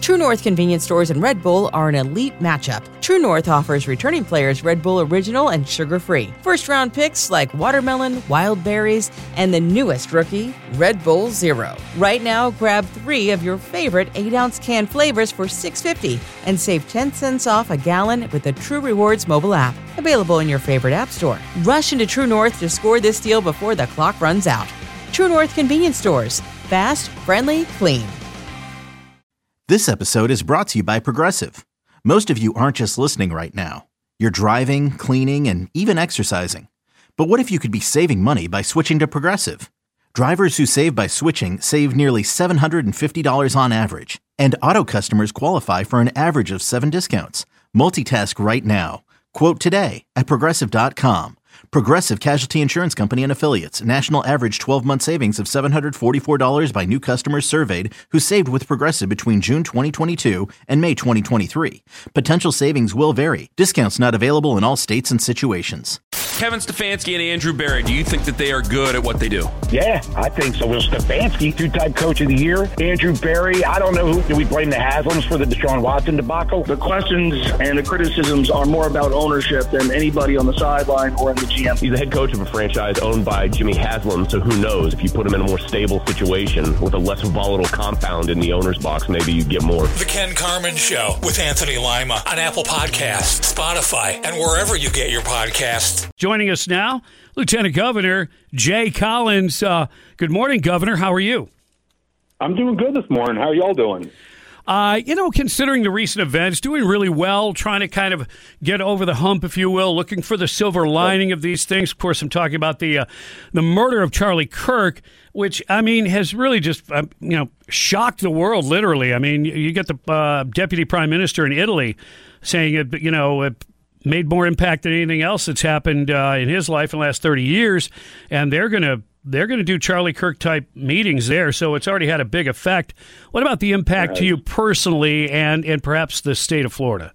True North convenience stores and Red Bull are an elite matchup. True North offers returning players Red Bull Original and sugar-free. First-round picks like watermelon, wild berries, and the newest rookie, Red Bull Zero. Right now, grab 3 of your favorite 8-ounce can flavors for $6.50 and save 10 cents off a gallon with the True Rewards mobile app. Available in your favorite app store. Rush into True North to score this deal before the clock runs out. True North convenience stores. Fast, friendly, clean. This episode is brought to you by Progressive. Most of you aren't just listening right now. You're driving, cleaning, and even exercising. But what if you could be saving money by switching to Progressive? Drivers who save by switching save nearly $750 on average. And auto customers qualify for an average of 7 discounts. Multitask right now. Quote today at Progressive.com. Progressive Casualty Insurance Company and Affiliates. National average 12-month savings of $744 by new customers surveyed who saved with Progressive between June 2022 and May 2023. Potential savings will vary. Discounts not available in all states and situations. Kevin Stefanski and Andrew Berry, do you think that they are good at what they do? Yeah, I think so. Well, Stefanski, 2-time coach of the year. Andrew Berry, I don't know who. Do we blame the Haslams for the Deshaun Watson debacle? The questions and the criticisms are more about ownership than anybody on the sideline or in the GM. He's the head coach of a franchise owned by Jimmy Haslam, so who knows? If you put him in a more stable situation with a less volatile compound in the owner's box, maybe you get more. The Ken Carman Show with Anthony Lima on Apple Podcasts, Spotify, and wherever you get your podcasts. Joining us now, Lieutenant Governor Jay Collins. Good morning, Governor. How are you? I'm doing good this morning. How are y'all doing? Considering the recent events, doing really well, trying to kind of get over the hump, if you will, looking for the silver lining of these things. Of course, I'm talking about the murder of Charlie Kirk, which, has really just, shocked the world, literally. I mean, you get the Deputy Prime Minister in Italy saying, it made more impact than anything else that's happened in his life in the last 30 years, and they're going to do Charlie Kirk-type meetings there, so it's already had a big effect. What about the impact to you personally and perhaps the state of Florida?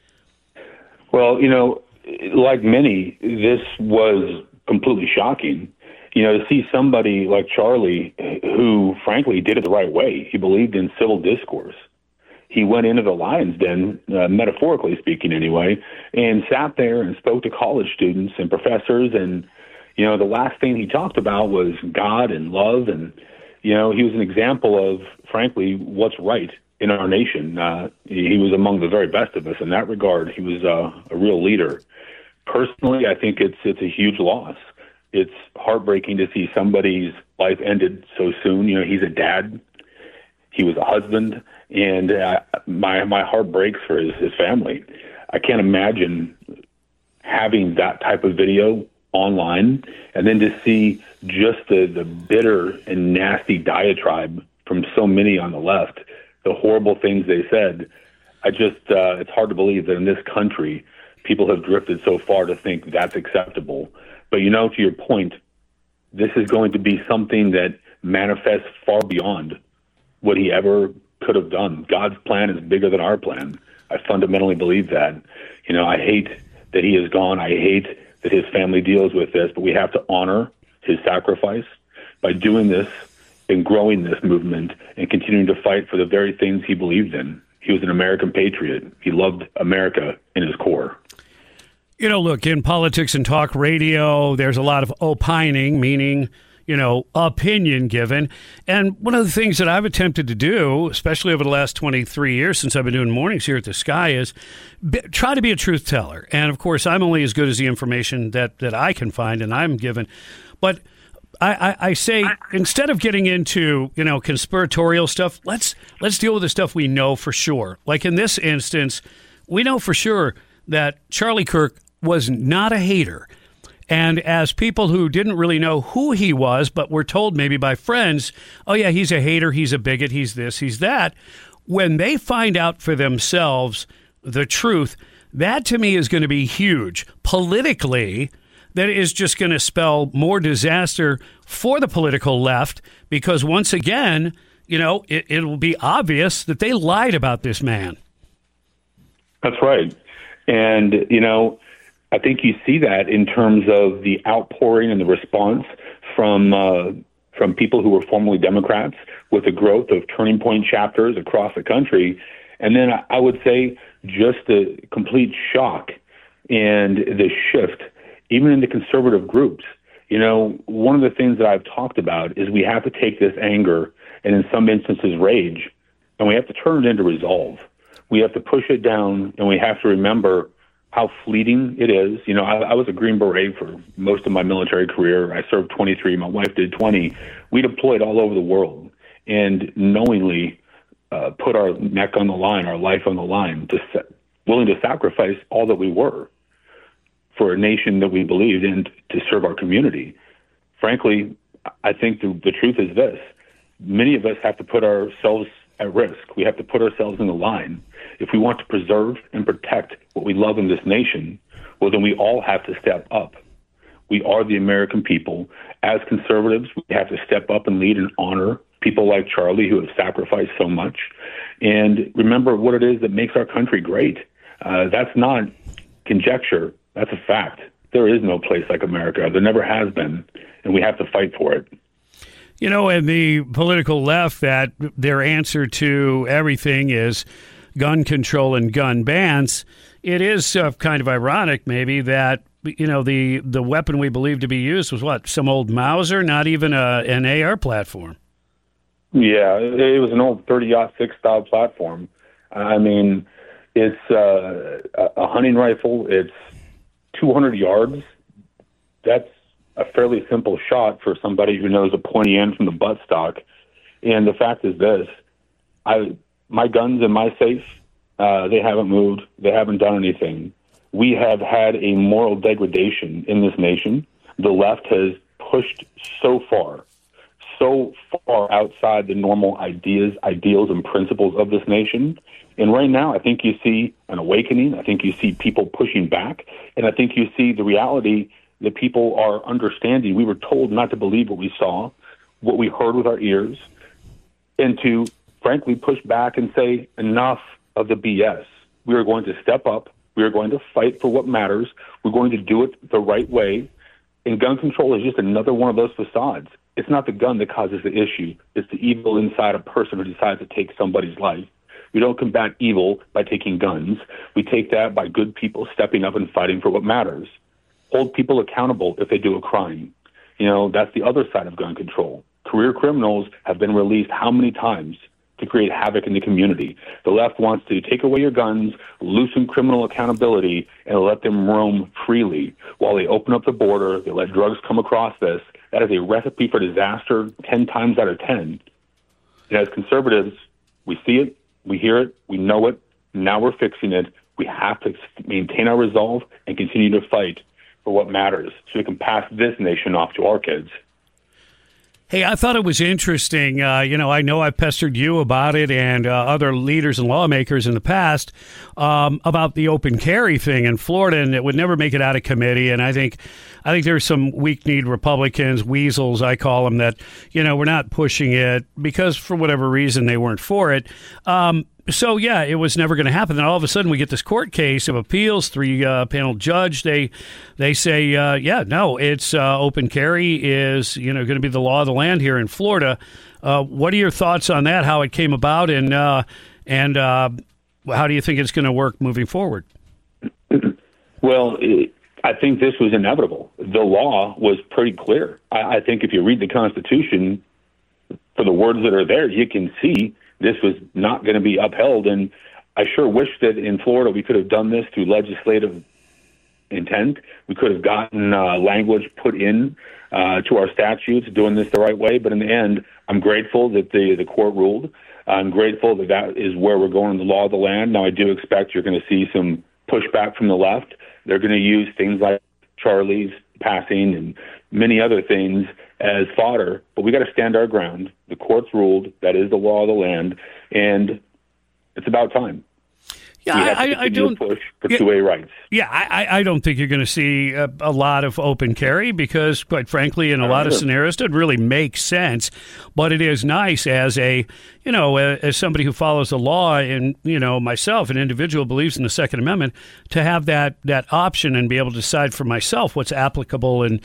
Well, like many, this was completely shocking. To see somebody like Charlie who, frankly, did it the right way. He believed in civil discourse. He went into the lion's den, metaphorically speaking anyway, and sat there and spoke to college students and professors. And, the last thing he talked about was God and love. And, he was an example of, frankly, what's right in our nation. He was among the very best of us in that regard. He was a real leader. Personally, I think it's a huge loss. It's heartbreaking to see somebody's life ended so soon. He's a dad. He was a husband. And my heart breaks for his family. I can't imagine having that type of video online and then to see just the bitter and nasty diatribe from so many on the left, the horrible things they said. It's hard to believe that in this country, people have drifted so far to think that's acceptable. But, to your point, this is going to be something that manifests far beyond what he ever could have done. God's plan is bigger than our plan. I fundamentally believe that. I hate that he is gone. I hate that his family deals with this, but we have to honor his sacrifice by doing this and growing this movement and continuing to fight for the very things he believed in. He was an American patriot. He loved America in his core. Look, in politics and talk radio, there's a lot of opining, meaning opinion given. And one of the things that I've attempted to do, especially over the last 23 years since I've been doing mornings here at the Sky, is try to be a truth teller. And, of course, I'm only as good as the information that I can find and I'm given. But I say, instead of getting into, conspiratorial stuff, let's deal with the stuff we know for sure. Like in this instance, we know for sure that Charlie Kirk was not a hater. And as people who didn't really know who he was, but were told maybe by friends, oh, yeah, he's a hater, he's a bigot, he's this, he's that, when they find out for themselves the truth, that to me is going to be huge. Politically, that is just going to spell more disaster for the political left because once again, it will be obvious that they lied about this man. That's right. And, I think you see that in terms of the outpouring and the response from from people who were formerly Democrats with the growth of Turning Point chapters across the country. And then I would say just the complete shock and the shift, even in the conservative groups. You know, one of the things that I've talked about is we have to take this anger and in some instances rage, and we have to turn it into resolve. We have to push it down, and we have to remember how fleeting it is. You know, I was a Green Beret for most of my military career. I served 23. My wife did 20. We deployed all over the world and knowingly put our neck on the line, our life on the line, willing to sacrifice all that we were for a nation that we believed in to serve our community. Frankly, I think the truth is this. Many of us have to put ourselves at risk. We have to put ourselves in the line. If we want to preserve and protect what we love in this nation, well, then we all have to step up. We are the American people. As conservatives, we have to step up and lead and honor people like Charlie who have sacrificed so much. And remember what it is that makes our country great. That's not conjecture. That's a fact. There is no place like America. There never has been, and we have to fight for it. You know, in the political left, that their answer to everything is gun control and gun bans. It is kind of ironic, maybe, that, you know, the weapon we believe to be used was what? Some old Mauser, not even an AR platform. Yeah, it was an old 30-06 style platform. I mean, it's a hunting rifle. It's 200 yards. That's a fairly simple shot for somebody who knows a pointy end from the buttstock. And the fact is this, my guns in my safe, they haven't moved. They haven't done anything. We have had a moral degradation in this nation. The left has pushed so far outside the normal ideals, and principles of this nation. And right now, I think you see an awakening. I think you see people pushing back. And I think you see the reality that people are understanding. We were told not to believe what we saw, what we heard with our ears, and to, frankly, push back and say, enough of the BS. We are going to step up. We are going to fight for what matters. We're going to do it the right way. And gun control is just another one of those facades. It's not the gun that causes the issue. It's the evil inside a person who decides to take somebody's life. We don't combat evil by taking guns. We take that by good people stepping up and fighting for what matters. Hold people accountable if they do a crime. You know, that's the other side of gun control. Career criminals have been released how many times to create havoc in the community? The left wants to take away your guns, loosen criminal accountability, and let them roam freely while they open up the border. They let drugs come across this. That is a recipe for disaster 10 times out of 10. And as conservatives, we see it, we hear it, we know it. Now we're fixing it. We have to maintain our resolve and continue to fight for what matters so we can pass this nation off to our kids. Hey, I thought it was interesting. You know I've pestered you about it and other leaders and lawmakers in the past about the open carry thing in Florida, and it would never make it out of committee. And I think there's some weak-kneed Republicans, weasels, I call them, that, you know, we're not pushing it because for whatever reason they weren't for it. So, yeah, it was never going to happen. Then all of a sudden we get this court case of appeals, 3-panel judge. They say, it's open carry is, you know, going to be the law of the land here in Florida. What are your thoughts on that, how it came about, and how do you think it's going to work moving forward? Well, I think this was inevitable. The law was pretty clear. I think if you read the Constitution, for the words that are there, you can see this was not going to be upheld. And I sure wish that in Florida we could have done this through legislative intent. We could have gotten language put in to our statutes doing this the right way. But in the end, I'm grateful that the court ruled. I'm grateful that that is where we're going in the law of the land. Now, I do expect you're going to see some pushback from the left. They're going to use things like Charlie's passing and many other things as fodder, but we got to stand our ground. The court's ruled. That is the law of the land, and it's about time. Yeah, I don't push for two-way rights. Yeah, I don't think you're going to see a lot of open carry because, quite frankly, in a lot of scenarios, it doesn't really make sense. But it is nice as as somebody who follows the law, and myself, an individual believes in the Second Amendment, to have that option and be able to decide for myself what's applicable in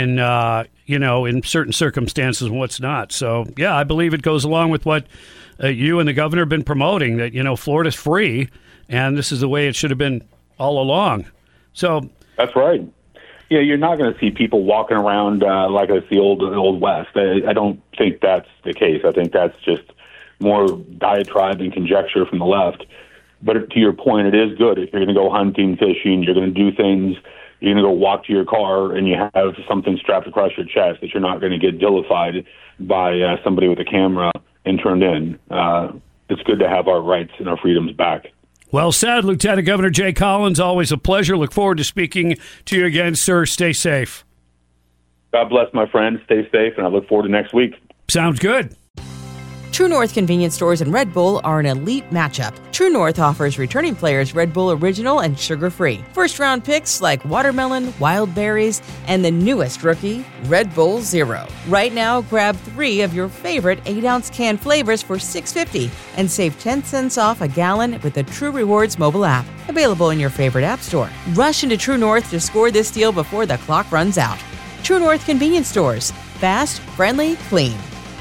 certain circumstances and what's not. So, yeah, I believe it goes along with what you and the governor have been promoting, that Florida's free. And this is the way it should have been all along. So that's right. Yeah, you're not going to see people walking around like it's the old West. I don't think that's the case. I think that's just more diatribe and conjecture from the left. But to your point, it is good if you're going to go hunting, fishing, you're going to do things. You're going to go walk to your car, and you have something strapped across your chest that you're not going to get dillified by somebody with a camera and turned in. It's good to have our rights and our freedoms back. Well said, Lieutenant Governor Jay Collins. Always a pleasure. Look forward to speaking to you again, sir. Stay safe. God bless, my friend. Stay safe, and I look forward to next week. Sounds good. True North convenience stores and Red Bull are an elite matchup. True North offers returning players Red Bull Original and sugar-free. First-round picks like watermelon, wild berries, and the newest rookie, Red Bull Zero. Right now, grab 3 of your favorite 8-ounce can flavors for $6.50 and save 10 cents off a gallon with the True Rewards mobile app. Available in your favorite app store. Rush into True North to score this deal before the clock runs out. True North convenience stores. Fast, friendly, clean.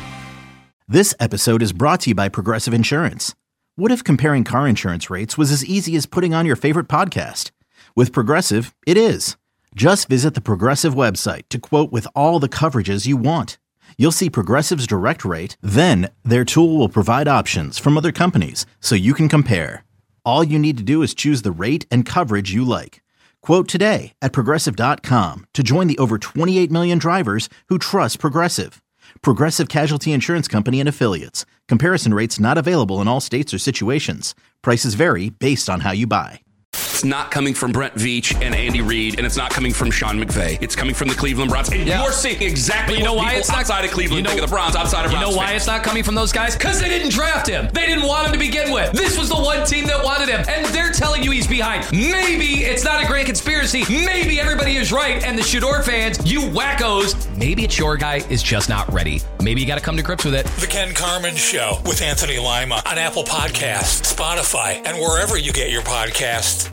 This episode is brought to you by Progressive Insurance. What if comparing car insurance rates was as easy as putting on your favorite podcast? With Progressive, it is. Just visit the Progressive website to quote with all the coverages you want. You'll see Progressive's direct rate, then their tool will provide options from other companies so you can compare. All you need to do is choose the rate and coverage you like. Quote today at Progressive.com to join the over 28 million drivers who trust Progressive. Progressive Casualty Insurance Company and Affiliates. Comparison rates not available in all states or situations. Prices vary based on how you buy. It's not coming from Brent Veach and Andy Reid, and it's not coming from Sean McVay. It's coming from the Cleveland Browns. And you're seeing exactly what people it's outside of Cleveland think of the Browns, outside of Browns. You know why it's not coming from those guys? Because they didn't draft him. They didn't want him to begin with. This was the one team that wanted him, and they're telling you he's behind. Maybe it's not a great conspiracy. Maybe everybody is right, and the Shador fans, you wackos, maybe it's your guy is just not ready. Maybe you got to come to grips with it. The Ken Carman Show with Anthony Lima on Apple Podcasts, Spotify, and wherever you get your podcasts.